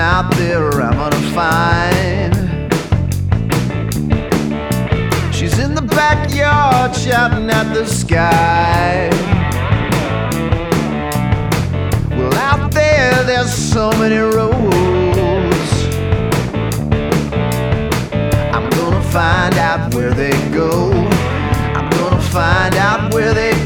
out there I'm gonna find. She's in the backyard shouting at the sky. Well, out there's so many roads. I'm gonna find out where they go.